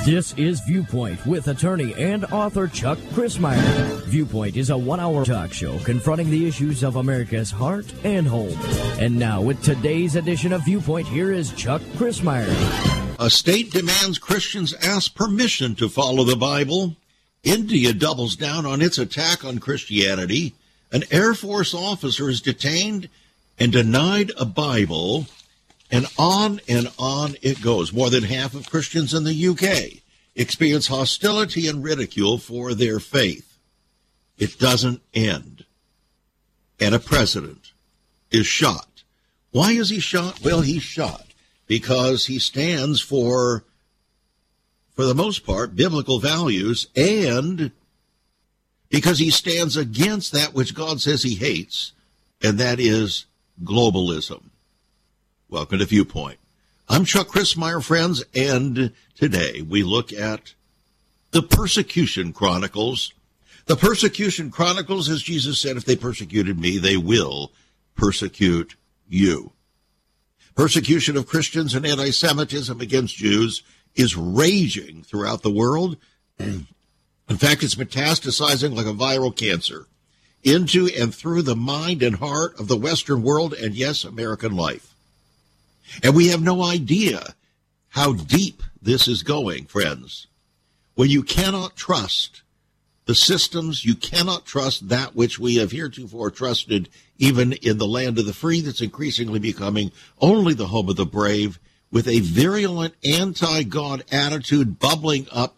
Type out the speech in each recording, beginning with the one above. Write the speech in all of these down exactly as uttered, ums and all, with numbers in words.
This is Viewpoint with attorney and author Chuck Crismier. Viewpoint is a one-hour talk show confronting the issues of America's heart and home. And now, with today's edition of Viewpoint, here is Chuck Crismier. A state demands Christians ask permission to follow the Bible. India doubles down on its attack on Christianity. An Air Force officer is detained and denied a Bible. And on and on it goes. More than half of Christians in the U K experience hostility and ridicule for their faith. It doesn't end. And a president is shot. Why is he shot? Well, he's shot because he stands for, for the most part, biblical values, and because he stands against that which God says he hates, and that is globalism. Welcome to Viewpoint. I'm Chuck Crismier, friends, and today we look at the Persecution Chronicles. The Persecution Chronicles, as Jesus said, if they persecuted me, they will persecute you. Persecution of Christians and anti-Semitism against Jews is raging throughout the world. In fact, it's metastasizing like a viral cancer into and through the mind and heart of the Western world and, yes, American life. And we have no idea how deep this is going, friends. When you cannot trust the systems, you cannot trust that which we have heretofore trusted, even in the land of the free that's increasingly becoming only the home of the brave, with a virulent anti-God attitude bubbling up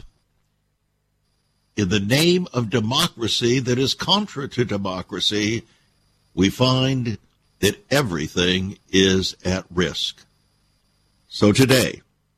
in the name of democracy that is contra to democracy, we find that everything is at risk. So today,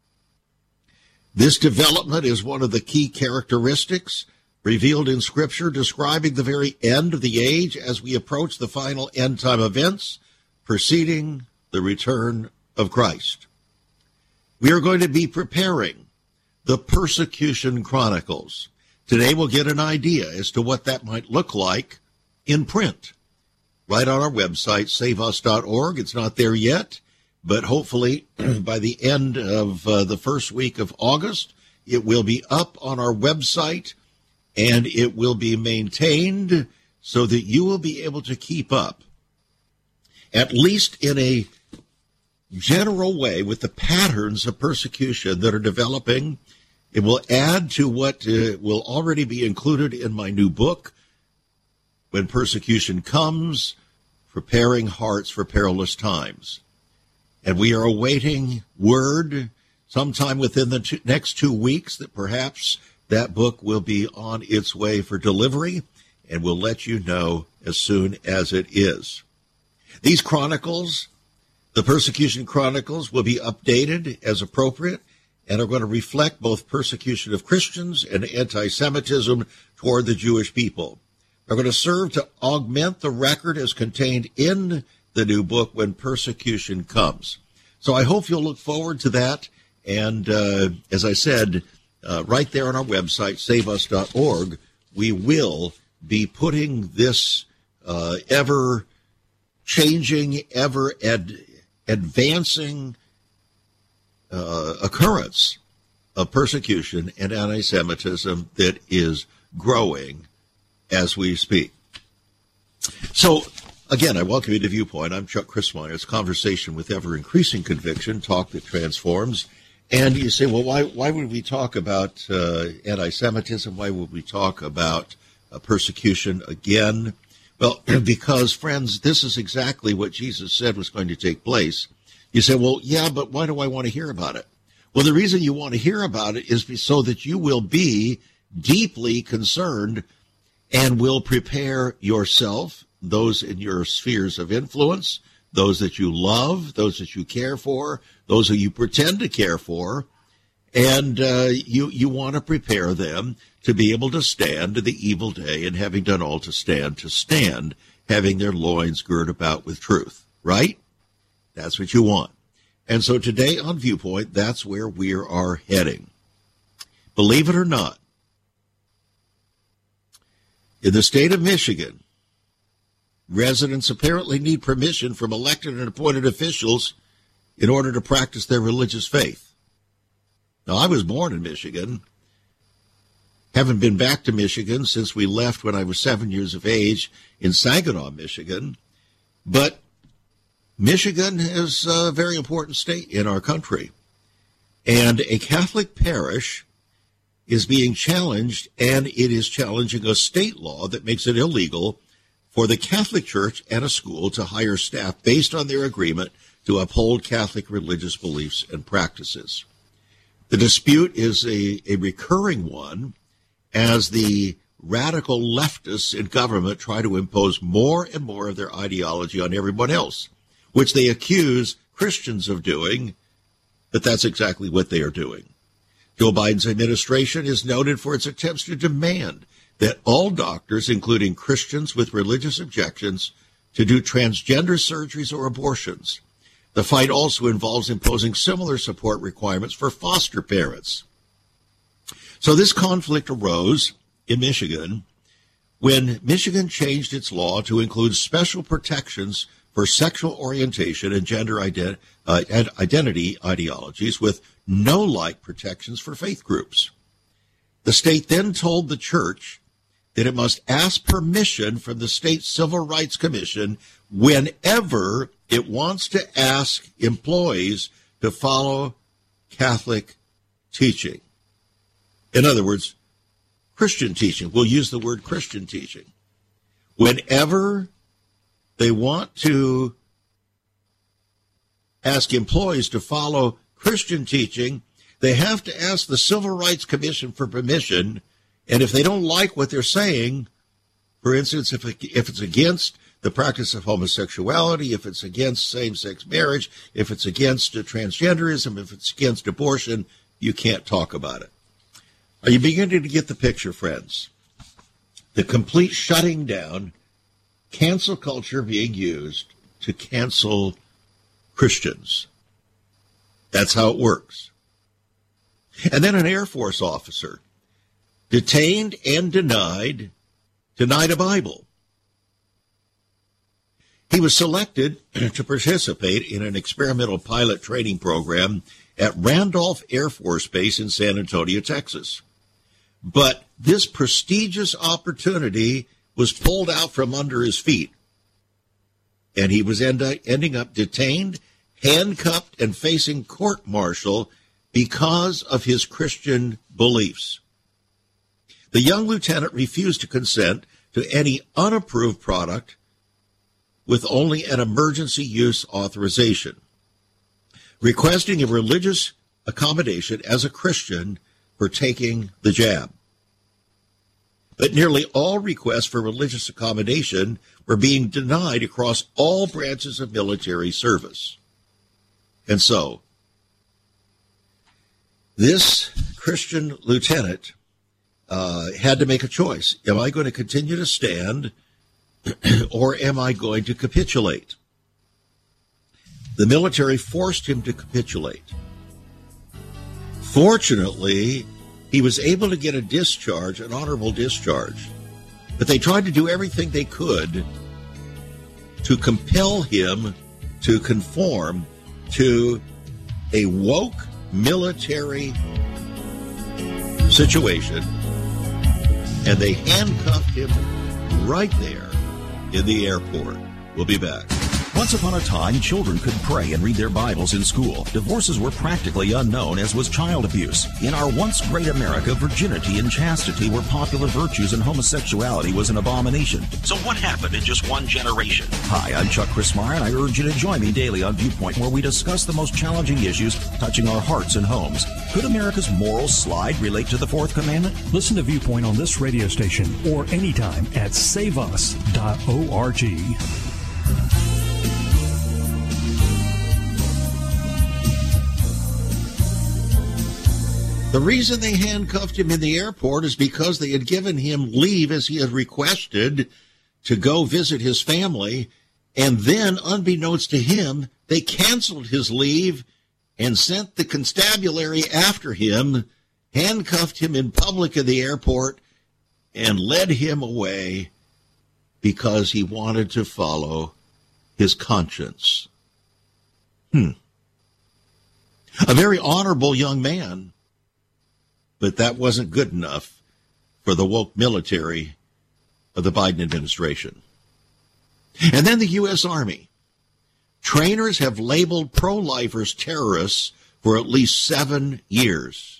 this development is one of the key characteristics revealed in Scripture describing the very end of the age as we approach the final end-time events preceding the return of Christ. We are going to be preparing the Persecution Chronicles. Today we'll get an idea as to what that might look like in print. Right on our website, save us dot org. It's not there yet, but hopefully by the end of uh, the first week of August, it will be up on our website, and it will be maintained so that you will be able to keep up, at least in a general way, with the patterns of persecution that are developing. It will add to what uh, will already be included in my new book, When Persecution Comes, Preparing Hearts for Perilous Times. And we are awaiting word sometime within the two, next two weeks that perhaps that book will be on its way for delivery, and we'll let you know as soon as it is. These chronicles, the Persecution Chronicles, will be updated as appropriate and are going to reflect both persecution of Christians and anti-Semitism toward the Jewish people. Are going to serve to augment the record as contained in the new book, When Persecution Comes. So I hope you'll look forward to that. And uh, as I said, uh, right there on our website, save us dot org, we will be putting this uh, ever-changing, ever-advancing uh, occurrence of persecution and anti-Semitism that is growing as we speak. So, again, I welcome you to Viewpoint. I'm Chuck Crismier. It's conversation with ever-increasing conviction, talk that transforms. And you say, well, why why would we talk about uh, anti-Semitism? Why would we talk about uh, persecution again? Well, because, friends, this is exactly what Jesus said was going to take place. You say, well, yeah, but why do I want to hear about it? Well, the reason you want to hear about it is so that you will be deeply concerned and will prepare yourself, those in your spheres of influence, those that you love, those that you care for, those who you pretend to care for, and uh, you, you want to prepare them to be able to stand to the evil day, and having done all to stand, to stand, having their loins girt about with truth, right? That's what you want. And so today on Viewpoint, that's where we are heading. Believe it or not, in the state of Michigan, residents apparently need permission from elected and appointed officials in order to practice their religious faith. Now, I was born in Michigan. Haven't been back to Michigan since we left when I was seven years of age in Saginaw, Michigan. But Michigan is a very important state in our country. And a Catholic parish is being challenged, and it is challenging a state law that makes it illegal for the Catholic Church and a school to hire staff based on their agreement to uphold Catholic religious beliefs and practices. The dispute is a, a recurring one as the radical leftists in government try to impose more and more of their ideology on everyone else, which they accuse Christians of doing, but that's exactly what they are doing. Joe Biden's administration is noted for its attempts to demand that all doctors, including Christians with religious objections, to do transgender surgeries or abortions. The fight also involves imposing similar support requirements for foster parents. So this conflict arose in Michigan when Michigan changed its law to include special protections for sexual orientation and gender ident- uh, and identity ideologies with no like protections for faith groups. The state then told the church that it must ask permission from the state Civil Rights Commission whenever it wants to ask employees to follow Catholic teaching. In other words, Christian teaching. We'll use the word Christian teaching. Whenever they want to ask employees to follow Christian teaching, they have to ask the Civil Rights Commission for permission. And if they don't like what they're saying, for instance, if it, if it's against the practice of homosexuality, if it's against same-sex marriage, if it's against uh, transgenderism, if it's against abortion, you can't talk about it. Are you beginning to get the picture, friends? The complete shutting down, cancel culture being used to cancel Christians. That's how it works. And then an Air Force officer detained and denied, denied a Bible. He was selected to participate in an experimental pilot training program at Randolph Air Force Base in San Antonio, Texas. But this prestigious opportunity was pulled out from under his feet, and he was end- ending up detained, handcuffed, and facing court-martial because of his Christian beliefs. The young lieutenant refused to consent to any unapproved product with only an emergency use authorization, requesting a religious accommodation as a Christian for taking the jab. But nearly all requests for religious accommodation were being denied across all branches of military service. And so, this Christian lieutenant uh, had to make a choice. Am I going to continue to stand, or am I going to capitulate? The military forced him to capitulate. Fortunately, he was able to get a discharge, an honorable discharge, but they tried to do everything they could to compel him to conform to a woke military situation, and they handcuffed him right there in the airport. We'll be back. Once upon a time, children could pray and read their Bibles in school. Divorces were practically unknown, as was child abuse. In our once great America, virginity and chastity were popular virtues, and homosexuality was an abomination. So what happened in just one generation? Hi, I'm Chuck Christmeyer, and I urge you to join me daily on Viewpoint, where we discuss the most challenging issues touching our hearts and homes. Could America's moral slide relate to the Fourth Commandment? Listen to Viewpoint on this radio station or anytime at save us dot org. The reason they handcuffed him in the airport is because they had given him leave, as he had requested, to go visit his family. And then, unbeknownst to him, they canceled his leave and sent the constabulary after him, handcuffed him in public in the airport, and led him away because he wanted to follow his conscience. Hmm. A very honorable young man But that wasn't good enough for the woke military of the Biden administration. And then the U S. Army. Trainers have labeled pro-lifers terrorists for at least seven years.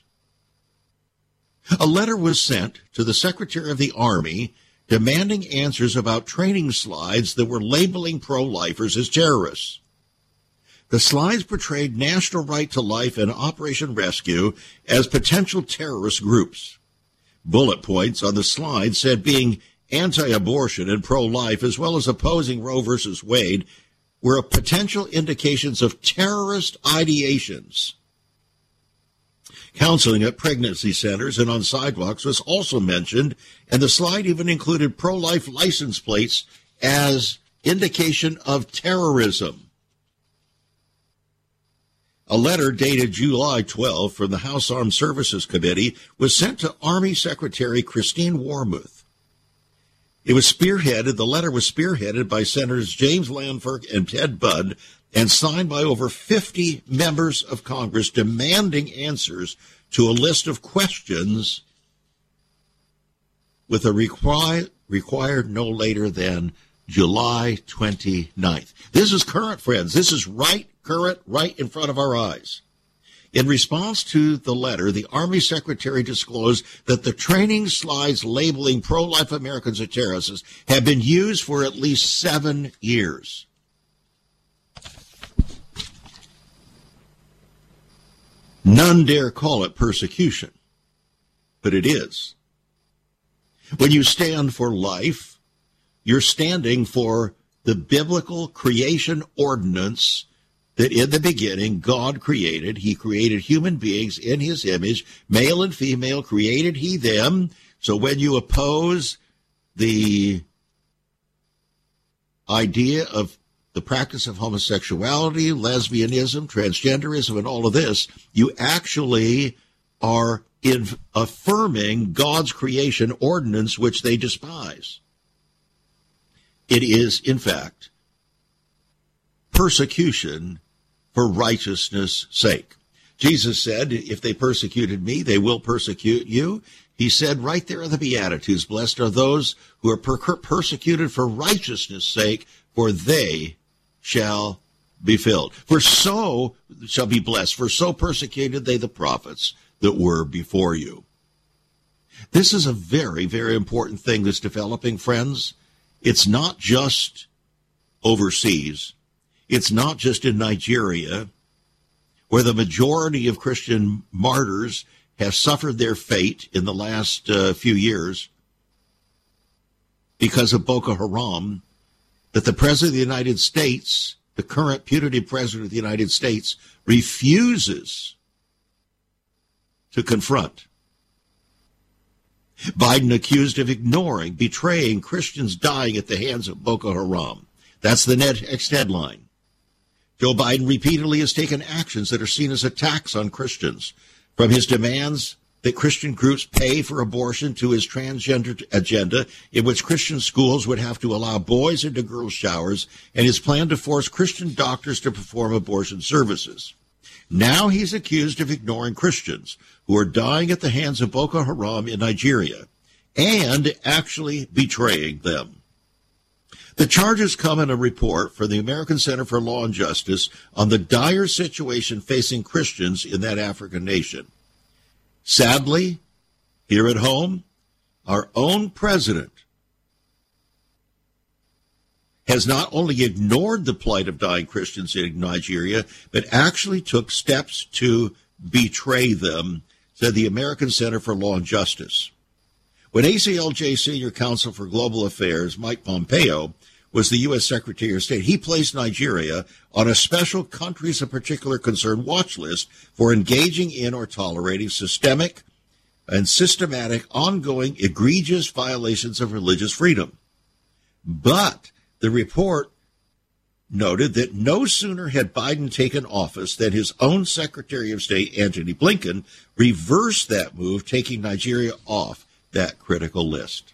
A letter was sent to the Secretary of the Army demanding answers about training slides that were labeling pro-lifers as terrorists. The slides portrayed National Right to Life and Operation Rescue as potential terrorist groups. Bullet points on the slide said being anti-abortion and pro-life, as well as opposing Roe versus Wade, were potential indications of terrorist ideations. Counseling at pregnancy centers and on sidewalks was also mentioned, and the slide even included pro-life license plates as indication of terrorism. A letter dated July twelfth from the House Armed Services Committee was sent to Army Secretary Christine Wormuth. It was spearheaded, the letter was spearheaded by Senators James Lanford and Ted Budd and signed by over fifty members of Congress demanding answers to a list of questions with a require, required no later than July twenty-ninth. This is current, friends. This is right, current, right in front of our eyes. In response to the letter, the Army Secretary disclosed that the training slides labeling pro-life Americans as terrorists have been used for at least seven years. None dare call it persecution, but it is. When you stand for life, you're standing for the biblical creation ordinance that in the beginning God created. He created human beings in his image, male and female created he them. So when you oppose the idea of the practice of homosexuality, lesbianism, transgenderism, and all of this, you actually are in affirming God's creation ordinance, which they despise. It is, in fact, persecution for righteousness' sake. Jesus said, if they persecuted me, they will persecute you. He said right there in the Beatitudes, blessed are those who are per- persecuted for righteousness' sake, for they shall be filled. For so shall be blessed, for so persecuted they the prophets that were before you. This is a very, very important thing that's developing, friends. It's not just overseas. It's not just in Nigeria, where the majority of Christian martyrs have suffered their fate in the last uh, few years because of Boko Haram, that the President of the United States, the current putative President of the United States, refuses to confront. Biden accused of ignoring, betraying Christians dying at the hands of Boko Haram. That's the next headline. Joe Biden repeatedly has taken actions that are seen as attacks on Christians, from his demands that Christian groups pay for abortion to his transgender agenda, in which Christian schools would have to allow boys into girls' showers, and his plan to force Christian doctors to perform abortion services. Now he's accused of ignoring Christians who are dying at the hands of Boko Haram in Nigeria and actually betraying them. The charges come in a report from the American Center for Law and Justice on the dire situation facing Christians in that African nation. Sadly, here at home, our own president has not only ignored the plight of dying Christians in Nigeria, but actually took steps to betray them, said the American Center for Law and Justice. When A C L J Senior Counsel for Global Affairs, Mike Pompeo, was the U S Secretary of State, he placed Nigeria on a special countries of particular concern watch list for engaging in or tolerating systemic and systematic, ongoing, egregious violations of religious freedom. But the report noted that no sooner had Biden taken office than his own Secretary of State, Antony Blinken, reversed that move, taking Nigeria off that critical list.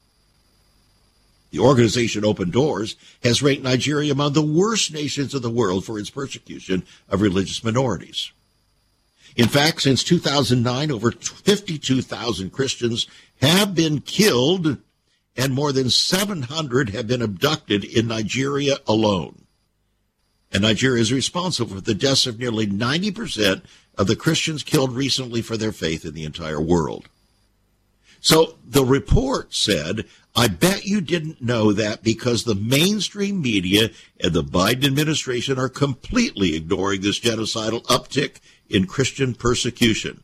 The organization Open Doors has ranked Nigeria among the worst nations of the world for its persecution of religious minorities. In fact, since two thousand nine, over fifty-two thousand Christians have been killed and more than seven hundred have been abducted in Nigeria alone. And Nigeria is responsible for the deaths of nearly ninety percent of the Christians killed recently for their faith in the entire world. So the report said, I bet you didn't know that because the mainstream media and the Biden administration are completely ignoring this genocidal uptick in Christian persecution.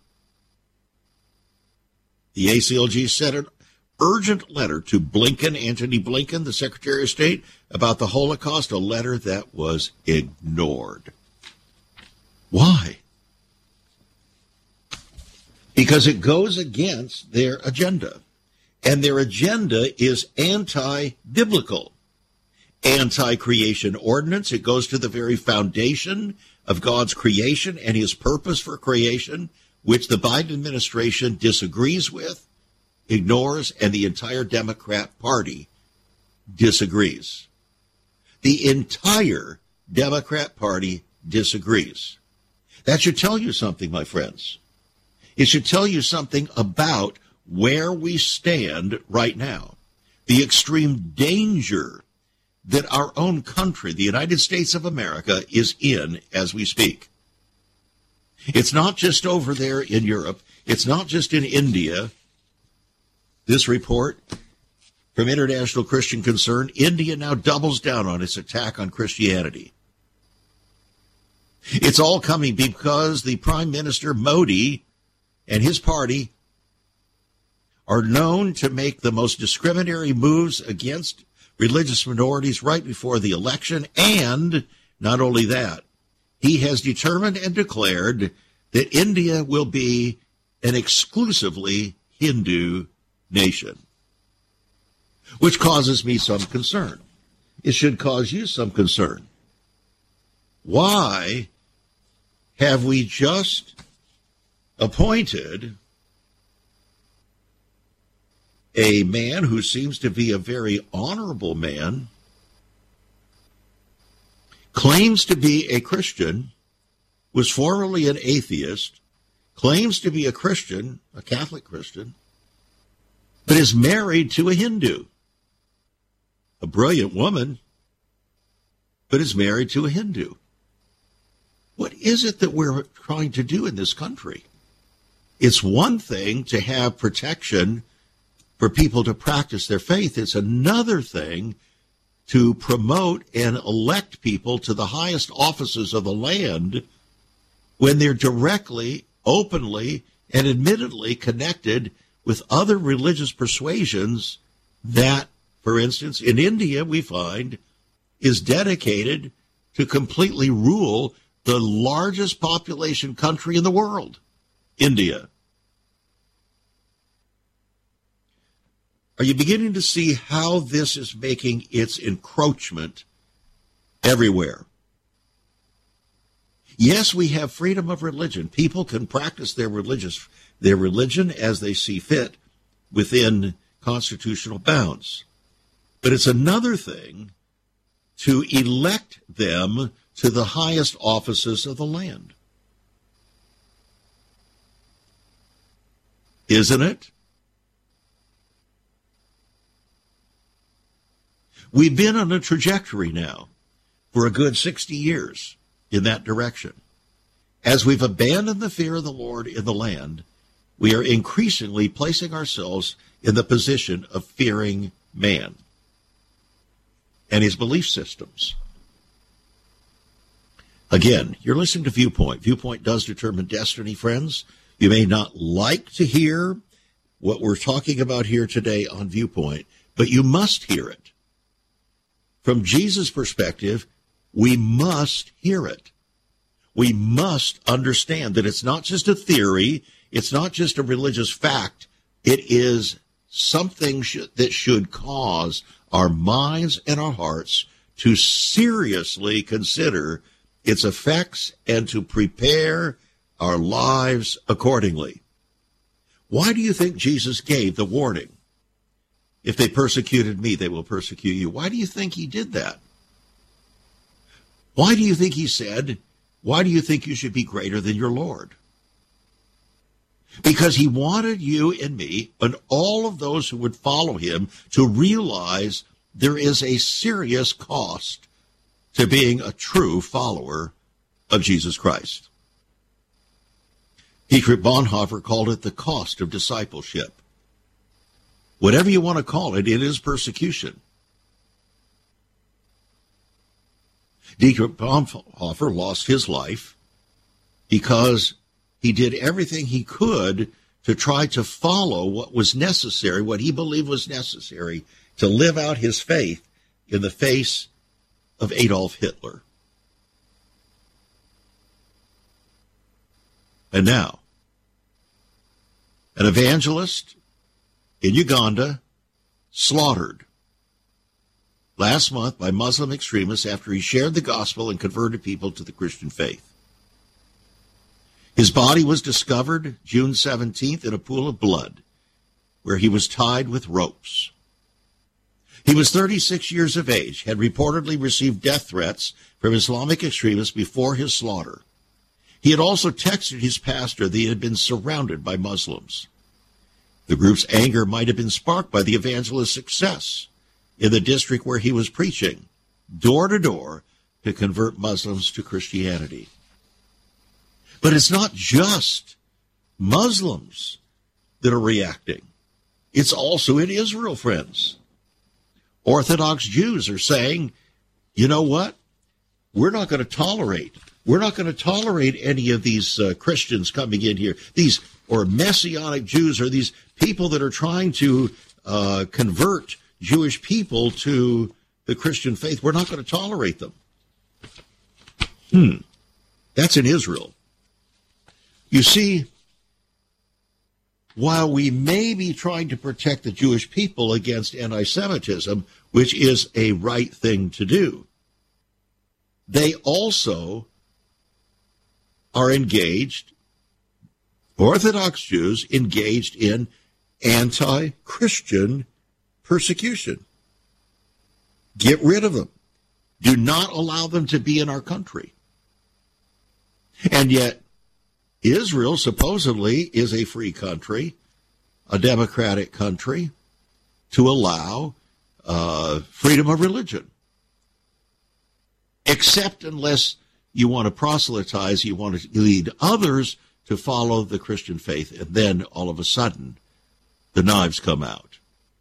The A C L G sent an urgent letter to Blinken, Antony Blinken, the Secretary of State, about the Holocaust, a letter that was ignored. Why? Because it goes against their agenda. And their agenda is anti-biblical, anti-creation ordinance. It goes to the very foundation of God's creation and his purpose for creation, which the Biden administration disagrees with, ignores, and the entire Democrat Party disagrees. The entire Democrat Party disagrees. That should tell you something, my friends. It should tell you something about where we stand right now, the extreme danger that our own country, the United States of America, is in as we speak. It's not just over there in Europe. It's not just in India. This report from International Christian Concern, India now doubles down on its attack on Christianity. It's all coming because the Prime Minister Modi and his party are known to make the most discriminatory moves against religious minorities right before the election. And not only that, he has determined and declared that India will be an exclusively Hindu nation, which causes me some concern. It should cause you some concern. Why have we just appointed a man who seems to be a very honorable man, claims to be a Christian, was formerly an atheist, claims to be a Christian, a Catholic Christian, but is married to a Hindu, a brilliant woman, but is married to a Hindu? What is it that we're trying to do in this country? It's one thing to have protection for people to practice their faith. It's another thing to promote and elect people to the highest offices of the land when they're directly, openly, and admittedly connected with other religious persuasions that, for instance, in India, we find, is dedicated to completely rule the largest population country in the world, India. Are you beginning to see how this is making its encroachment everywhere? Yes, we have freedom of religion. People can practice their religious their religion as they see fit within constitutional bounds. But it's another thing to elect them to the highest offices of the land. Isn't it? We've been on a trajectory now for a good sixty years in that direction. As we've abandoned the fear of the Lord in the land, we are increasingly placing ourselves in the position of fearing man and his belief systems. Again, you're listening to Viewpoint. Viewpoint does determine destiny, friends. You may not like to hear what we're talking about here today on Viewpoint, but you must hear it. From Jesus' perspective, we must hear it. We must understand that it's not just a theory. It's not just a religious fact. It is something sh- that should cause our minds and our hearts to seriously consider its effects and to prepare our lives accordingly. Why do you think Jesus gave the warning? If they persecuted me, they will persecute you. Why do you think he did that? Why do you think he said, why do you think you should be greater than your Lord? Because he wanted you and me and all of those who would follow him to realize there is a serious cost to being a true follower of Jesus Christ. Dietrich Bonhoeffer called it the cost of discipleship. Whatever you want to call it, it is persecution. Dietrich Bonhoeffer lost his life because he did everything he could to try to follow what was necessary, what he believed was necessary to live out his faith in the face of Adolf Hitler. And now, an evangelist in Uganda slaughtered last month by Muslim extremists after he shared the gospel and converted people to the Christian faith. His body was discovered June seventeenth in a pool of blood where he was tied with ropes. He was thirty-six years of age, had reportedly received death threats from Islamic extremists before his slaughter. He had also texted his pastor that he had been surrounded by Muslims. The group's anger might have been sparked by the evangelist's success in the district where he was preaching, door to door, to convert Muslims to Christianity. But it's not just Muslims that are reacting. It's also in Israel, friends. Orthodox Jews are saying, you know what? We're not going to tolerate, we're not going to tolerate any of these uh, Christians coming in here, these or Messianic Jews or these people that are trying to uh, convert Jewish people to the Christian faith. We're not going to tolerate them. Hmm. That's in Israel. You see, while we may be trying to protect the Jewish people against anti-Semitism, which is a right thing to do, they also are engaged, Orthodox Jews engaged in anti-Christian persecution. Get rid of them. Do not allow them to be in our country. And yet, Israel supposedly is a free country, a democratic country, to allow uh, freedom of religion. Except unless you want to proselytize, you want to lead others to follow the Christian faith, and then all of a sudden, the knives come out.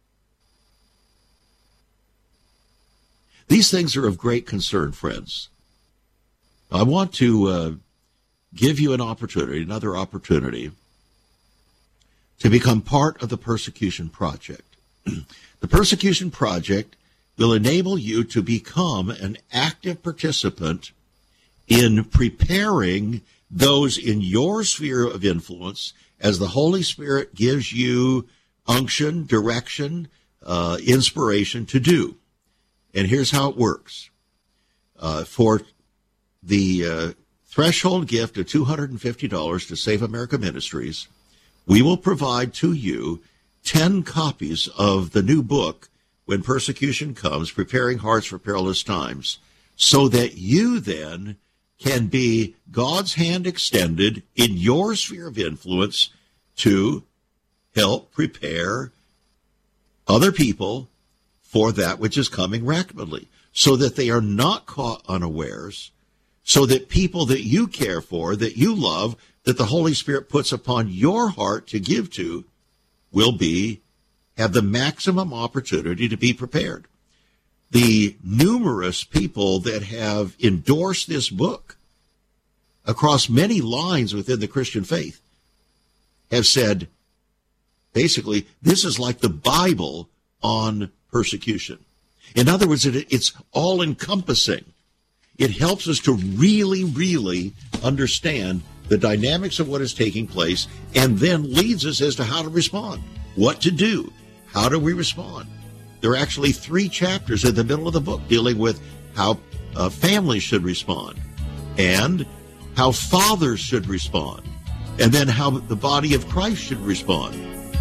These things are of great concern, friends. I want to uh, give you an opportunity, another opportunity, to become part of the Persecution Project. The Persecution Project will enable you to become an active participant in preparing those in your sphere of influence as the Holy Spirit gives you unction, direction, uh, inspiration to do. And here's how it works. Uh, for the uh, threshold gift of two hundred fifty dollars to Save America Ministries, we will provide to you ten copies of the new book, When Persecution Comes, Preparing Hearts for Perilous Times, so that you then can be God's hand extended in your sphere of influence to help prepare other people for that which is coming rapidly, so that they are not caught unawares, so that people that you care for, that you love, that the Holy Spirit puts upon your heart to give to, will be, have the maximum opportunity to be prepared. The numerous people that have endorsed this book across many lines within the Christian faith have said, basically, this is like the Bible on persecution. In other words, it, it's all-encompassing. It helps us to really, really understand the dynamics of what is taking place, and then leads us as to how to respond, what to do, how do we respond. There are actually three chapters in the middle of the book dealing with how uh, families should respond, and how fathers should respond, and then how the body of Christ should respond.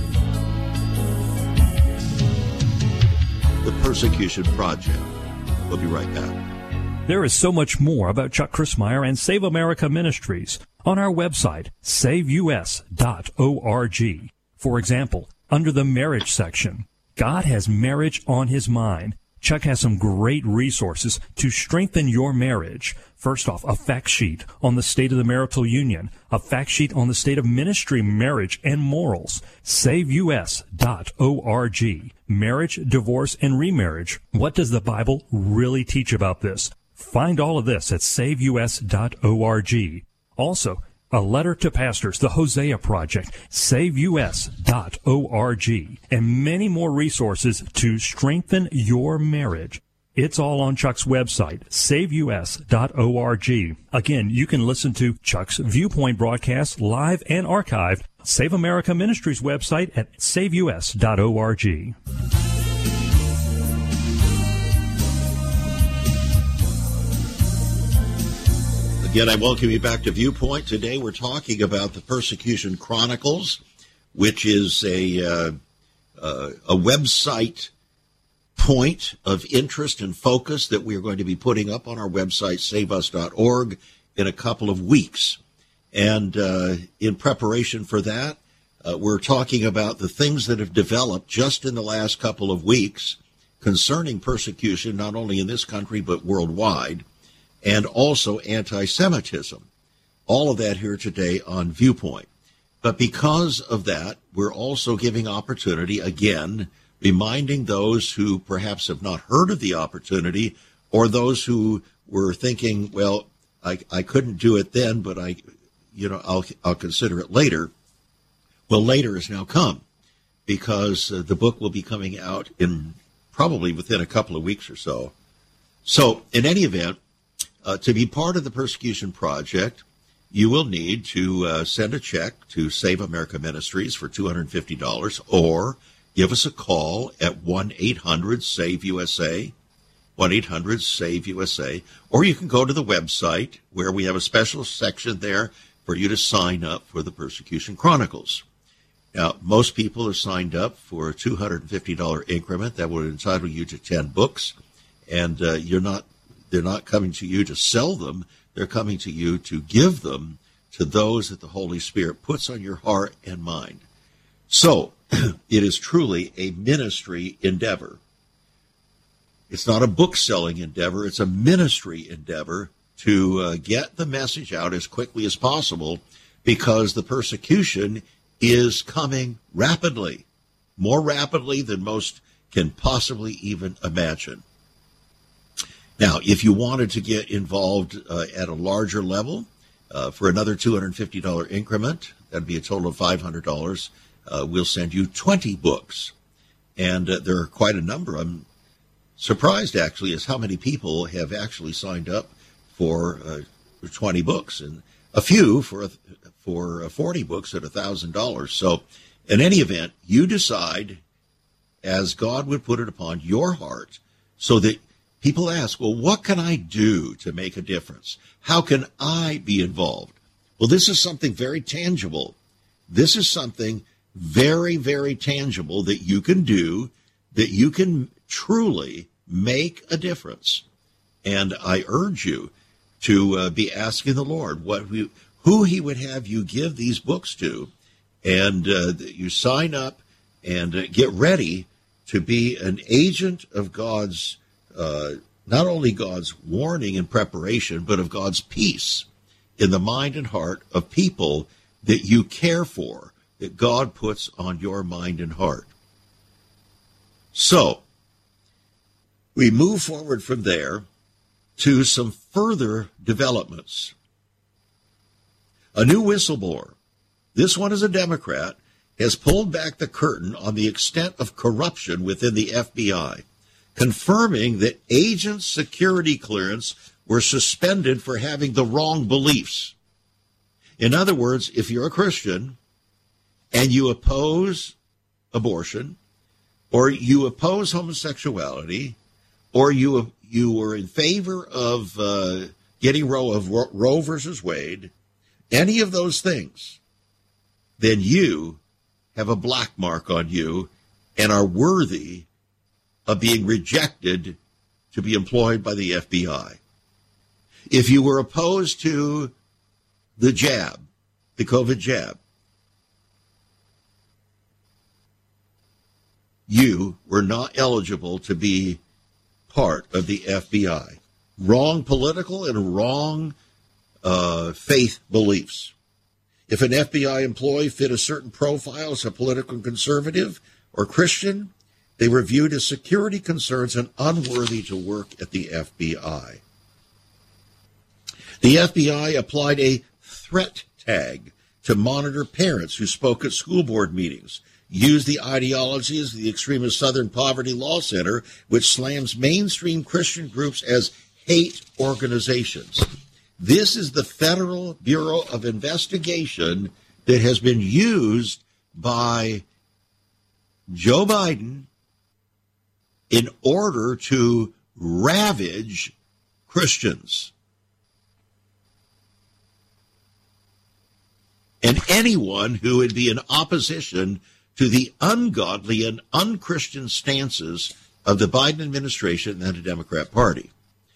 The Persecution Project. We'll be right back. There is so much more about Chuck Crismier and Save America Ministries on our website, save u s dot org. For example, under the marriage section, God has marriage on his mind. Chuck has some great resources to strengthen your marriage. First off, a fact sheet on the state of the marital union, a fact sheet on the state of ministry, marriage, and morals. save u s dot org. Marriage, divorce, and remarriage. What does the Bible really teach about this? Find all of this at save u s dot org. Also, a letter to pastors, the Hosea Project, save u s dot org, and many more resources to strengthen your marriage. It's all on Chuck's website, save u s dot org. Again, you can listen to Chuck's Viewpoint broadcast live and archived. Save America Ministries website at save u s dot org. Again, I welcome you back to Viewpoint. Today we're talking about the Persecution Chronicles, which is a uh, uh, a website point of interest and focus that we are going to be putting up on our website, save us dot org, in a couple of weeks. And uh, in preparation for that, uh, we're talking about the things that have developed just in the last couple of weeks concerning persecution, not only in this country but worldwide, and also anti-Semitism. All of that here today on Viewpoint. But because of that, we're also giving opportunity, again, reminding those who perhaps have not heard of the opportunity, or those who were thinking, well, I, I couldn't do it then, but I, you know, I'll, I'll consider it later. Well, later has now come, because uh, the book will be coming out in probably within a couple of weeks or so. So, in any event, Uh, to be part of the Persecution Project, you will need to uh, send a check to Save America Ministries for two hundred fifty dollars, or give us a call at one eight hundred save U S A, one eight hundred save U S A, or you can go to the website where we have a special section there for you to sign up for the Persecution Chronicles. Now, most people are signed up for a two hundred fifty dollars increment that would entitle you to ten books, and uh, you're not They're not coming to you to sell them. They're coming to you to give them to those that the Holy Spirit puts on your heart and mind. So it is truly a ministry endeavor. It's not a book-selling endeavor. It's a ministry endeavor to uh, get the message out as quickly as possible, because the persecution is coming rapidly, more rapidly than most can possibly even imagine. Now, if you wanted to get involved uh, at a larger level uh, for another two hundred fifty dollars increment, that'd be a total of five hundred dollars, uh, we'll send you twenty books. And uh, there are quite a number. I'm surprised, actually, as how many people have actually signed up for uh, twenty books, and a few for for forty books at one thousand dollars. So, in any event, you decide as God would put it upon your heart, so that people ask, well, what can I do to make a difference? How can I be involved? Well, this is something very tangible. This is something very, very tangible that you can do, that you can truly make a difference. And I urge you to uh, be asking the Lord what we, who he would have you give these books to, and uh, you sign up and uh, get ready to be an agent of God's Uh, not only God's warning and preparation, but of God's peace in the mind and heart of people that you care for, that God puts on your mind and heart. So, we move forward from there to some further developments. A new whistleblower, this one is a Democrat, has pulled back the curtain on the extent of corruption within the F B I, confirming that agents' security clearance were suspended for having the wrong beliefs. In other words, if you're a Christian and you oppose abortion, or you oppose homosexuality, or you you were in favor of uh, getting Roe of Roe versus Wade, any of those things, then you have a black mark on you and are worthy of being rejected to be employed by the F B I. If you were opposed to the jab, the COVID jab, you were not eligible to be part of the F B I. Wrong political and wrong uh, faith beliefs. If an F B I employee fit a certain profile as a political conservative or Christian, they were viewed as security concerns and unworthy to work at the F B I. The F B I applied a threat tag to monitor parents who spoke at school board meetings, used the ideologies of the extremist Southern Poverty Law Center, which slams mainstream Christian groups as hate organizations. This is the Federal Bureau of Investigation that has been used by Joe Biden in order to ravage Christians. And anyone who would be in opposition to the ungodly and unchristian stances of the Biden administration and the Democrat Party.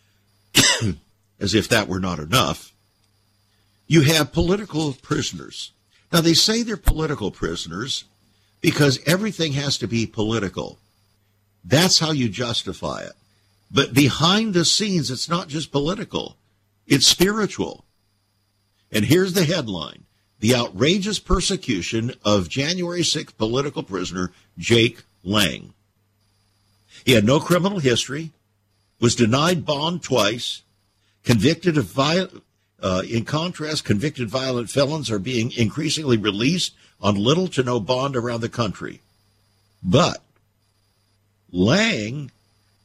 As if that were not enough, you have political prisoners. Now, they say they're political prisoners because everything has to be political. That's how you justify it. But behind the scenes, it's not just political. It's spiritual. And here's the headline: the outrageous persecution of January sixth political prisoner Jake Lang. He had no criminal history, was denied bond twice, convicted of violent, uh, in contrast, convicted violent felons are being increasingly released on little to no bond around the country. But Lang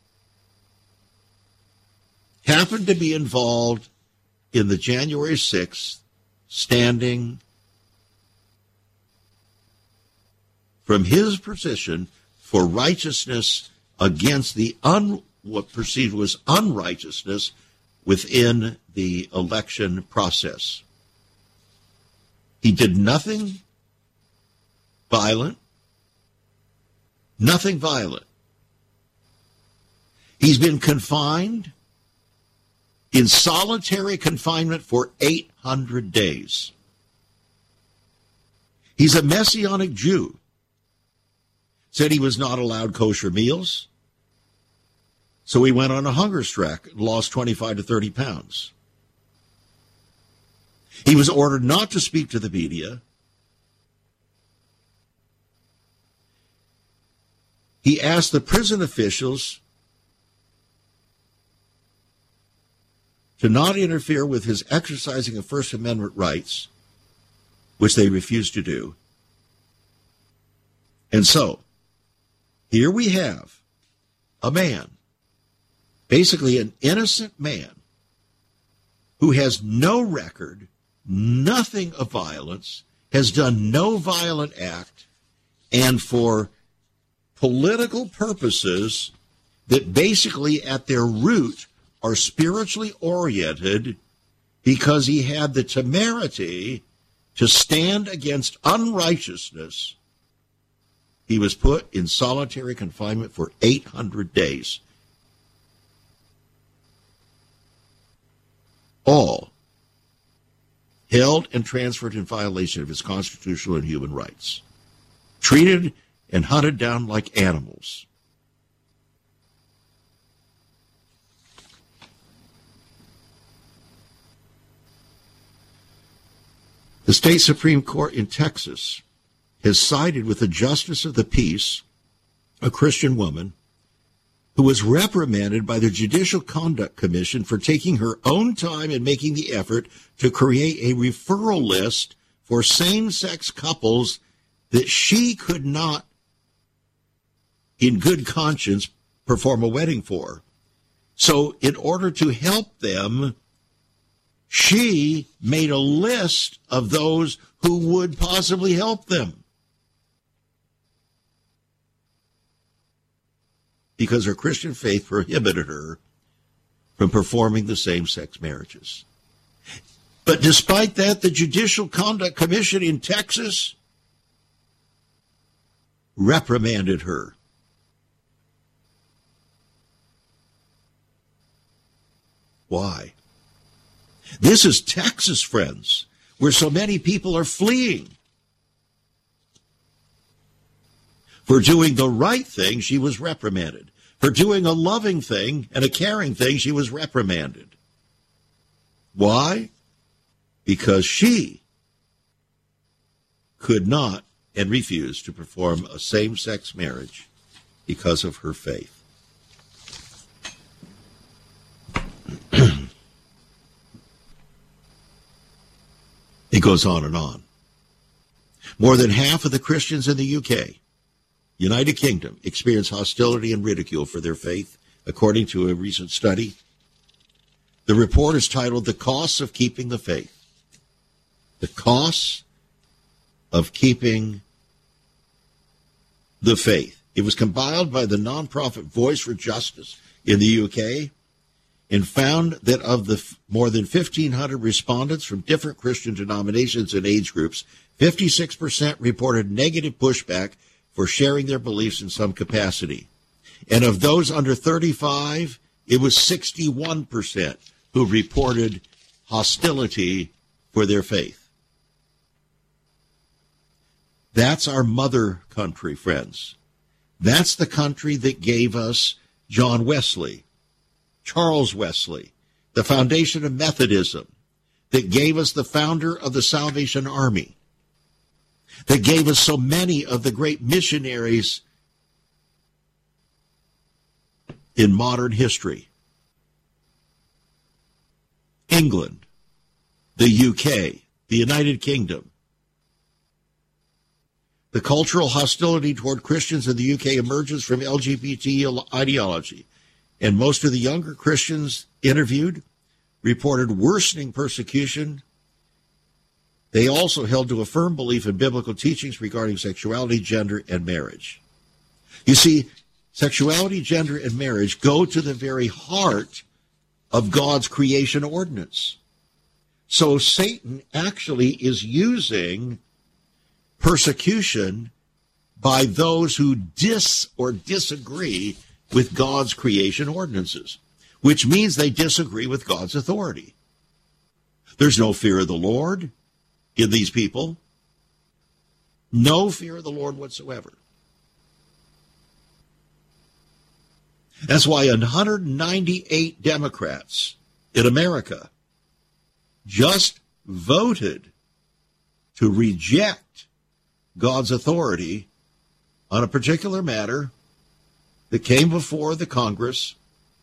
happened to be involved in the January sixth standing from his position for righteousness against the un, what perceived was unrighteousness within the election process. He did nothing violent, nothing violent. He's been confined in solitary confinement for eight hundred days. He's a Messianic Jew. Said he was not allowed kosher meals, so he went on a hunger strike and lost twenty-five to thirty pounds. He was ordered not to speak to the media. He asked the prison officials to not interfere with his exercising of First Amendment rights, which they refused to do. And so, here we have a man, basically an innocent man, who has no record, nothing of violence, has done no violent act, and for political purposes that basically at their root are spiritually oriented, because he had the temerity to stand against unrighteousness, he was put in solitary confinement for eight hundred days. All held and transferred in violation of his constitutional and human rights. Treated and hunted down like animals. The state Supreme Court in Texas has sided with a justice of the peace, a Christian woman, who was reprimanded by the Judicial Conduct Commission for taking her own time and making the effort to create a referral list for same-sex couples that she could not, in good conscience, perform a wedding for. So in order to help them, she made a list of those who would possibly help them, because her Christian faith prohibited her from performing the same-sex marriages. But despite that, the Judicial Conduct Commission in Texas reprimanded her. Why? This is Texas, friends. where so many people are fleeing. For doing the right thing, she was reprimanded. For doing a loving thing and a caring thing, she was reprimanded. Why? Because she could not and refused to perform a same-sex marriage because of her faith. It goes on and on. More than half of the Christians in the U K, United Kingdom, experience hostility and ridicule for their faith, according to a recent study. The report is titled, The Costs of Keeping the Faith. The Costs of Keeping the Faith. It was compiled by the nonprofit Voice for Justice in the U K and found that of the f- more than fifteen hundred respondents from different Christian denominations and age groups, fifty-six percent reported negative pushback for sharing their beliefs in some capacity. And of those under thirty-five, it was sixty-one percent who reported hostility for their faith. That's our mother country, friends. That's the country that gave us John Wesley, Charles Wesley, the foundation of Methodism, that gave us the founder of the Salvation Army, that gave us so many of the great missionaries in modern history. England, the U K, the United Kingdom. The cultural hostility toward Christians in the U K emerges from L G B T ideology, and most of the younger Christians interviewed reported worsening persecution. They also held to a firm belief in biblical teachings regarding sexuality, gender, and marriage. You see, sexuality, gender, and marriage go to the very heart of God's creation ordinance. So Satan actually is using persecution by those who dis or disagree with God's creation ordinances, which means they disagree with God's authority. There's no fear of the Lord in these people. No fear of the Lord whatsoever. That's why one hundred ninety-eight Democrats in America just voted to reject God's authority on a particular matter that came before the Congress.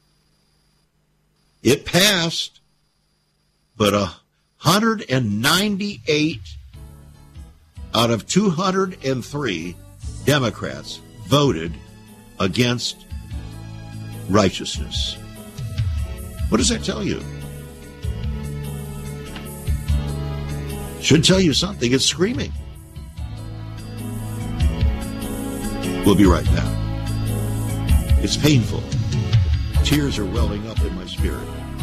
It passed, but one hundred ninety-eight out of two hundred three Democrats voted against righteousness. What does that tell you? Should tell you something. It's screaming. We'll be right back. It's painful. Tears are welling up in my spirit.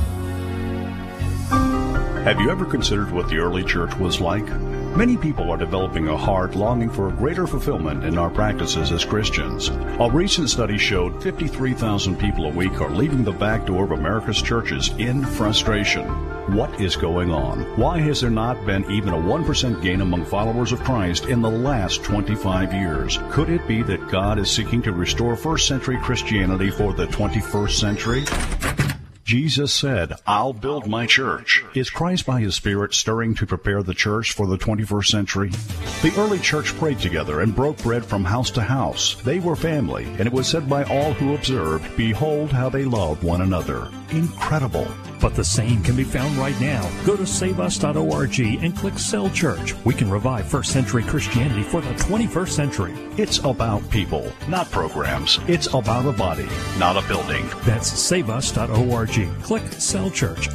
Have you ever considered what the early church was like? Many people are developing a heart longing for a greater fulfillment in our practices as Christians. A recent study showed fifty-three thousand people a week are leaving the back door of America's churches in frustration. What is going on? Why has there not been even a one percent gain among followers of Christ in the last twenty-five years? Could it be that God is seeking to restore first century Christianity for the twenty-first century? Jesus said, I'll build my church. Is Christ by his Spirit stirring to prepare the church for the twenty-first century? The early church prayed together and broke bread from house to house. They were family, and it was said by all who observed, behold how they loved one another. Incredible. But the same can be found right now. Go to save us dot org and click Cell Church. We can revive first century Christianity for the twenty-first century. It's about people, not programs. It's about a body, not a building. That's save us dot org. Click Cell Church.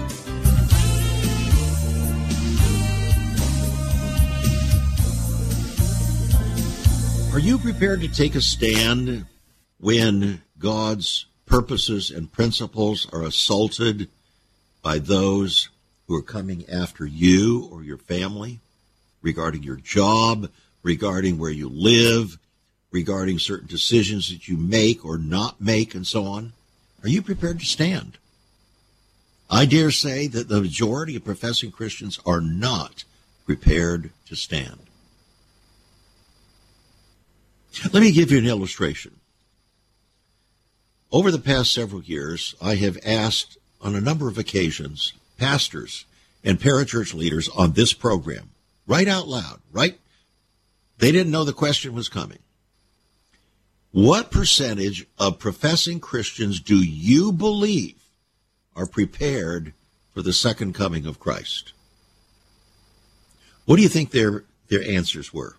Are you prepared to take a stand when God's purposes and principles are assaulted by those who are coming after you or your family regarding your job, regarding where you live, regarding certain decisions that you make or not make, and so on? Are you prepared to stand? I dare say that the majority of professing Christians are not prepared to stand. Let me give you an illustration. Over the past several years, I have asked on a number of occasions pastors and parachurch leaders on this program, right out loud, right? They didn't know the question was coming. What percentage of professing Christians do you believe are prepared for the second coming of Christ? What do you think their, their answers were?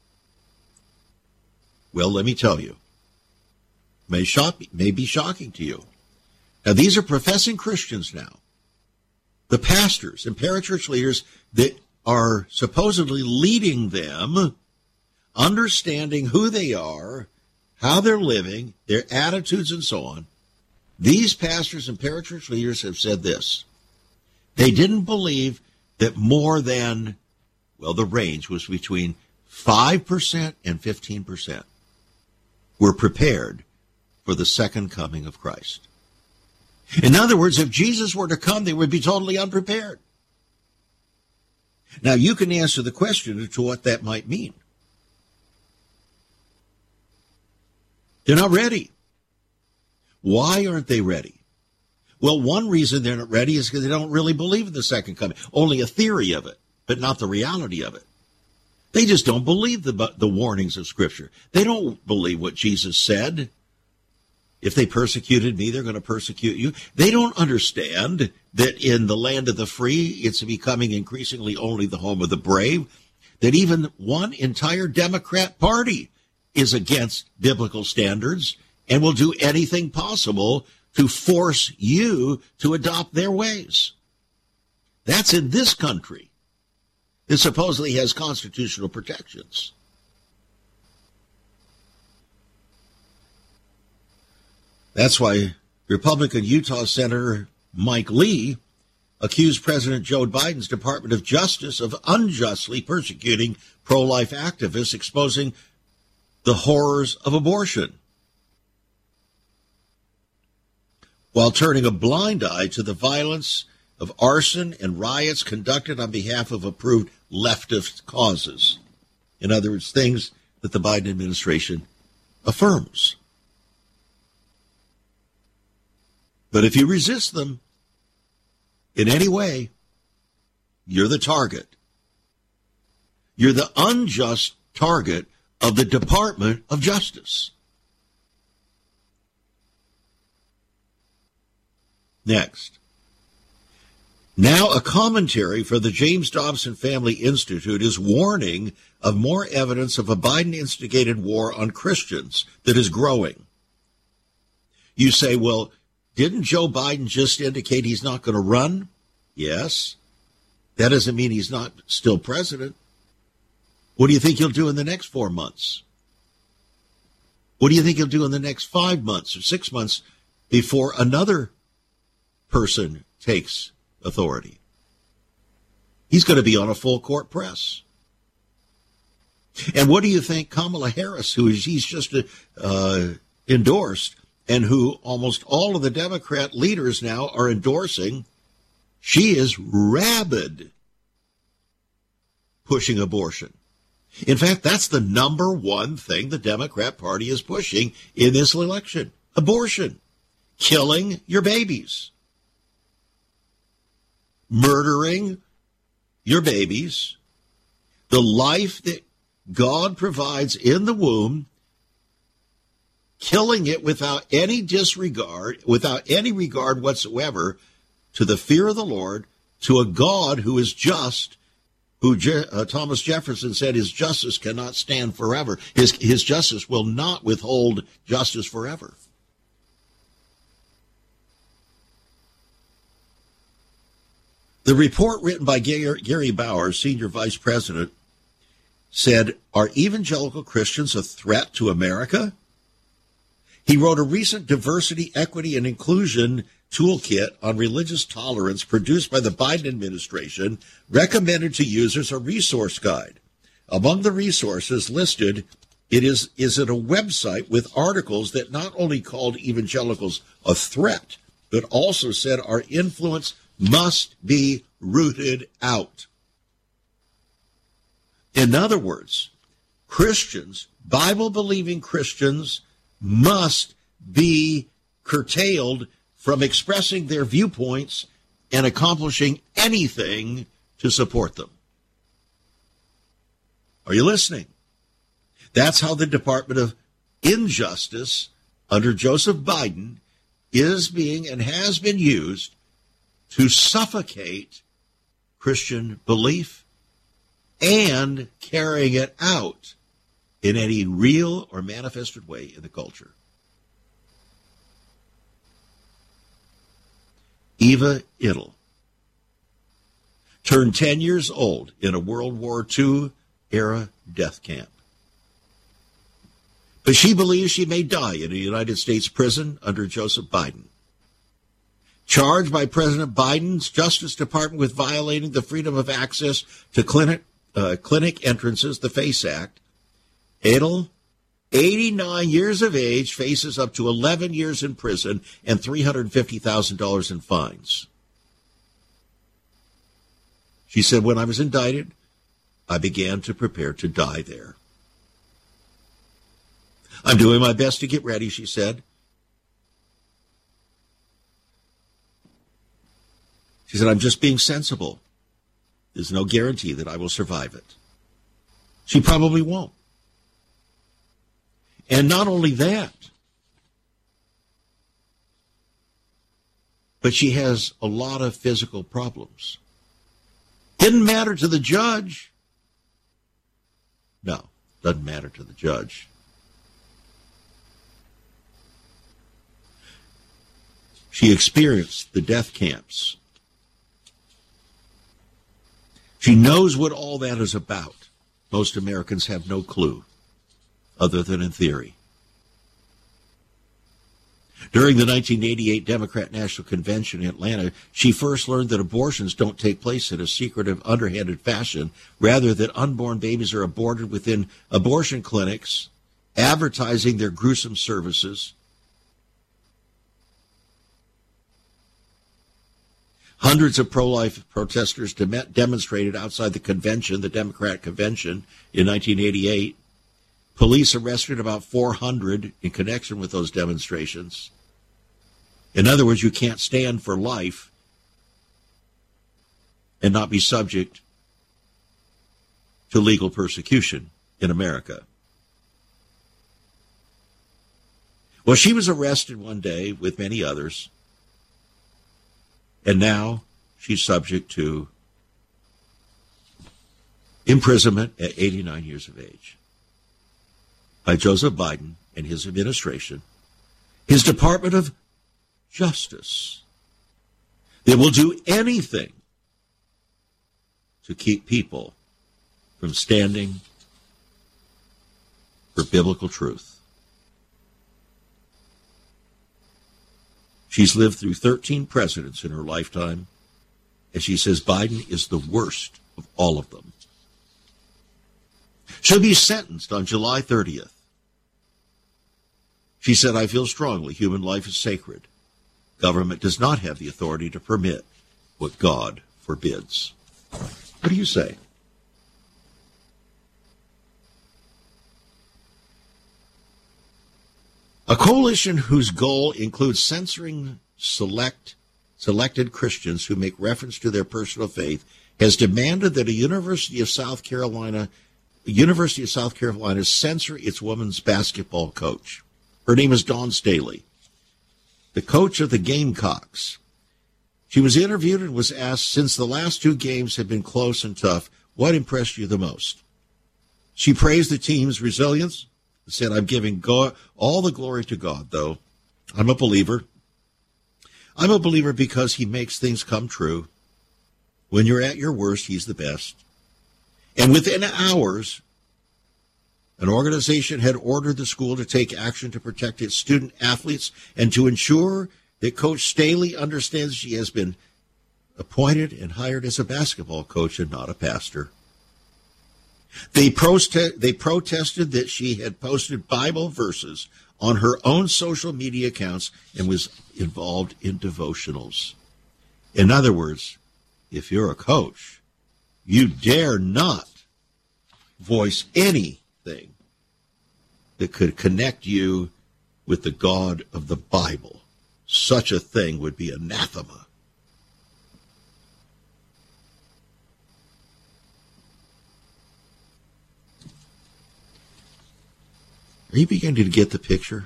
Well, let me tell you. May shock, may be shocking to you. Now, these are professing Christians now. The pastors and parachurch leaders that are supposedly leading them, understanding who they are, how they're living, their attitudes, and so on. These pastors and parachurch leaders have said this. They didn't believe that more than, well, the range was between five percent and fifteen percent were prepared for the second coming of Christ. In other words, if Jesus were to come, they would be totally unprepared. Now, you can answer the question as to what that might mean. They're not ready. Why aren't they ready? Well, one reason they're not ready is because they don't really believe in the second coming. Only a theory of it, but not the reality of it. They just don't believe the, the warnings of Scripture. They don't believe what Jesus said. If they persecuted me, they're going to persecute you. They don't understand that in the land of the free, it's becoming increasingly only the home of the brave, that even one entire Democrat party is against biblical standards and will do anything possible to force you to adopt their ways. That's in this country. It supposedly has constitutional protections. That's why Republican Utah Senator Mike Lee accused President Joe Biden's Department of Justice of unjustly persecuting pro-life activists, exposing the horrors of abortion, while turning a blind eye to the violence of arson and riots conducted on behalf of approved leftist causes. In other words, things that the Biden administration affirms. But if you resist them in any way, you're the target. You're the unjust target of the Department of Justice. Next. Now a commentary for the James Dobson Family Institute is warning of more evidence of a Biden-instigated war on Christians that is growing. You say, well, didn't Joe Biden just indicate he's not going to run? Yes. That doesn't mean he's not still president. What do you think he'll do in the next four months? What do you think he'll do in the next five months or six months before another person takes authority? He's going to be on a full court press. And what do you think Kamala Harris, who is, he's just uh, endorsed, and who almost all of the Democrat leaders now are endorsing, she is rabid pushing abortion. In fact, that's the number one thing the Democrat Party is pushing in this election. Abortion. Killing your babies. Murdering your babies. The life that God provides in the womb. Killing it without any disregard, without any regard whatsoever to the fear of the Lord, to a God who is just, who Je- uh, Thomas Jefferson said his justice cannot stand forever. His, his justice will not withhold justice forever. The report written by Gary, Gary Bauer, senior vice president, said, are evangelical Christians a threat to America? He wrote a recent diversity, equity, and inclusion toolkit on religious tolerance produced by the Biden administration, recommended to users a resource guide. Among the resources listed, it is, is it a website with articles that not only called evangelicals a threat, but also said our influence must be rooted out. In other words, Christians, Bible-believing Christians, must be curtailed from expressing their viewpoints and accomplishing anything to support them. Are you listening? That's how the Department of Injustice under Joseph Biden is being and has been used to suffocate Christian belief and carrying it out in any real or manifested way in the culture. Eva Ittel turned ten years old in a World War Two era death camp. But she believes she may die in a United States prison under Joseph Biden. Charged by President Biden's Justice Department with violating the freedom of access to clinic, uh, clinic entrances, the FACE Act, Ittel, eighty-nine years of age, faces up to eleven years in prison and three hundred fifty thousand dollars in fines. She said, when I was indicted, I began to prepare to die there. I'm doing my best to get ready, she said. She said, I'm just being sensible. There's no guarantee that I will survive it. She probably won't. And not only that, but she has a lot of physical problems. Didn't matter to the judge. No, doesn't matter to the judge. She experienced the death camps. She knows what all that is about. Most Americans have no clue, other than in theory. During the nineteen eighty-eight Democrat National Convention in Atlanta, she first learned that abortions don't take place in a secretive, underhanded fashion, rather that unborn babies are aborted within abortion clinics, advertising their gruesome services. Hundreds of pro-life protesters dem- demonstrated outside the convention, the Democrat convention, in nineteen eighty-eight. Police arrested about four hundred in connection with those demonstrations. In other words, you can't stand for life and not be subject to legal persecution in America. Well, she was arrested one day with many others, and now she's subject to imprisonment at eighty-nine years of age by Joseph Biden and his administration, his Department of Justice. They will do anything to keep people from standing for biblical truth. She's lived through thirteen presidents in her lifetime, and she says Biden is the worst of all of them. She'll be sentenced on July thirtieth. She said, I feel strongly human life is sacred. Government does not have the authority to permit what God forbids. What do you say? A coalition whose goal includes censoring select selected Christians who make reference to their personal faith has demanded that a University of South Carolina University of South Carolina censor its women's basketball coach. Her name is Dawn Staley, the coach of the Gamecocks. She was interviewed and was asked, since the last two games have been close and tough, what impressed you the most? She praised the team's resilience and said, I'm giving God, all the glory to God, though. I'm a believer. I'm a believer because he makes things come true. When you're at your worst, he's the best. And within hours, an organization had ordered the school to take action to protect its student athletes and to ensure that Coach Staley understands she has been appointed and hired as a basketball coach and not a pastor. They, proste- they protested that she had posted Bible verses on her own social media accounts and was involved in devotionals. In other words, if you're a coach, you dare not voice anything that could connect you with the God of the Bible. Such a thing would be anathema. Are you beginning to get the picture?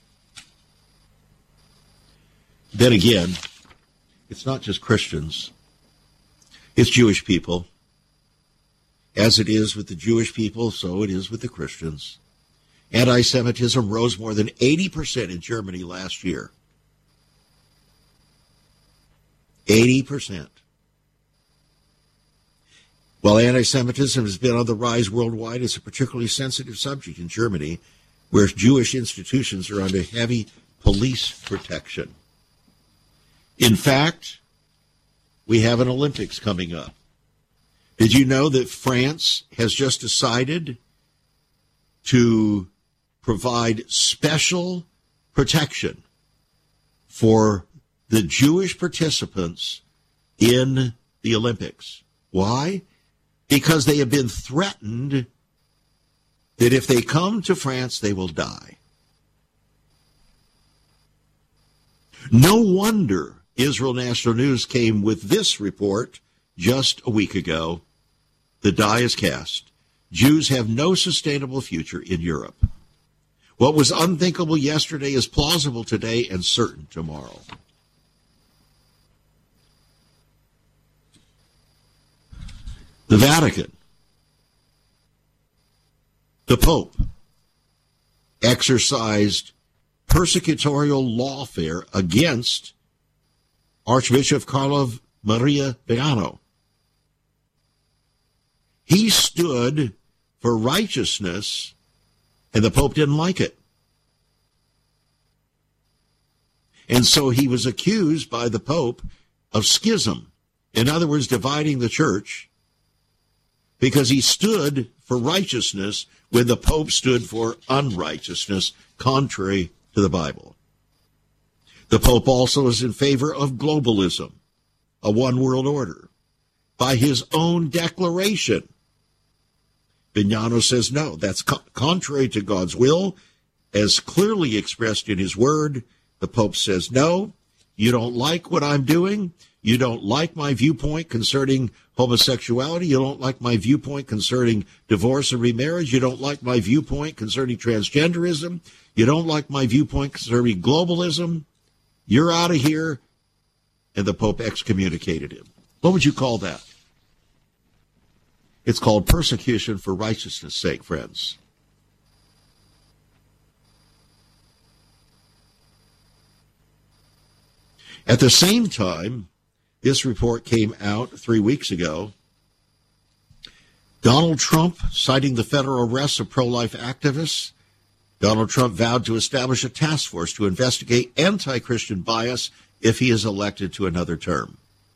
Then again, it's not just Christians. It's Jewish people. As it is with the Jewish people, so it is with the Christians. Anti-Semitism rose more than eighty percent in Germany last year. eighty percent. While anti-Semitism has been on the rise worldwide, it's a particularly sensitive subject in Germany, where Jewish institutions are under heavy police protection. In fact, we have an Olympics coming up. Did you know that France has just decided to provide special protection for the Jewish participants in the Olympics? Why? Because they have been threatened that if they come to France, they will die. No wonder Israel National News came with this report just a week ago. The die is cast. Jews have no sustainable future in Europe. What was unthinkable yesterday is plausible today and certain tomorrow. The Vatican, the Pope, exercised persecutorial lawfare against Archbishop Carlo Maria Viganò. He stood for righteousness, and the Pope didn't like it. And so he was accused by the Pope of schism. In other words, dividing the church, because he stood for righteousness when the Pope stood for unrighteousness, contrary to the Bible. The Pope also is in favor of globalism, a one-world order, by his own declaration. Viganò says no, that's co- contrary to God's will, as clearly expressed in his word. The Pope says no, you don't like what I'm doing, you don't like my viewpoint concerning homosexuality, you don't like my viewpoint concerning divorce and remarriage, you don't like my viewpoint concerning transgenderism, you don't like my viewpoint concerning globalism, you're out of here. And the Pope excommunicated him. What would you call that? It's called persecution for righteousness' sake, friends. At the same time, this report came out three weeks ago. Donald Trump, citing the federal arrests of pro-life activists, Donald Trump vowed to establish a task force to investigate anti-Christian bias if he is elected to another term.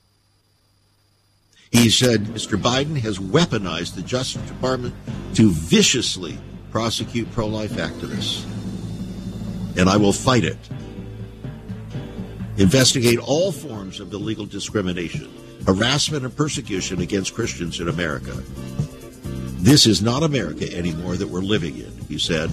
He said Mister Biden has weaponized the Justice Department to viciously prosecute pro-life activists, and I will fight it. Investigate all forms of illegal discrimination, harassment, and persecution against Christians in America. This is not America anymore that we're living in, he said.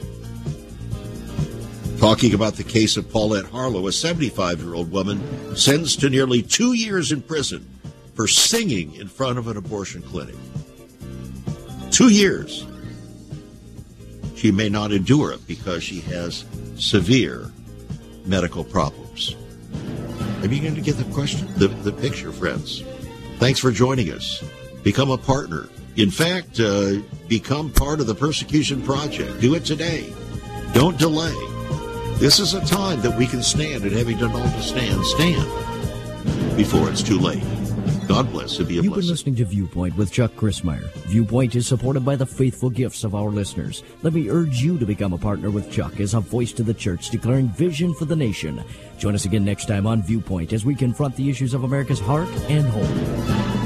Talking about the case of Paulette Harlow, a seventy-five-year-old woman sentenced to nearly two years in prison for singing in front of an abortion clinic. Two years. She may not endure it because she has severe medical problems. Are you going to get the question, the, the picture, friends? Thanks for joining us. Become a partner. In fact, uh, become part of the Persecution Project. Do it today. Don't delay. This is a time that we can stand, and having done all to stand, stand before it's too late. God bless and be a You've blessing. been listening to Viewpoint with Chuck Crismier. Viewpoint is supported by the faithful gifts of our listeners. Let me urge you to become a partner with Chuck as a voice to the church declaring vision for the nation. Join us again next time on Viewpoint as we confront the issues of America's heart and home.